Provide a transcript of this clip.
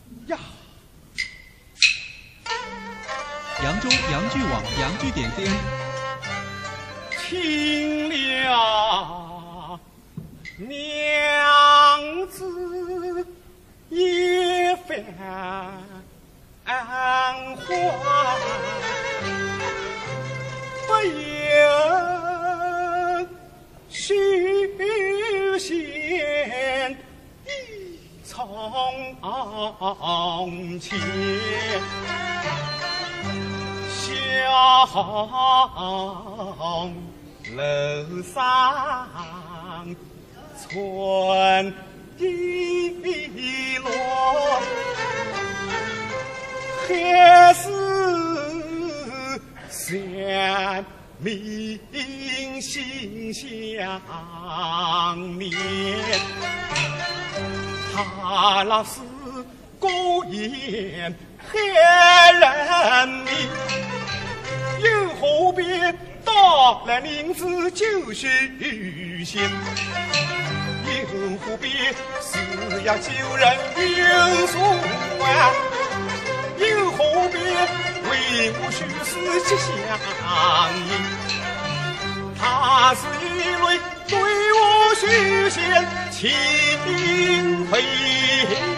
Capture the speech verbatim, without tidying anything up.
呀！ 扬州扬剧网扬剧点 C N， 亲了娘子也繁华，不由许仙一从前。小楼上春意落，还是三明心相连。他那是孤雁害人命，又何必到来名字就许仙？又何必是要救人有数啊？又何必为我许是吉祥印？他是一类对我许仙情非。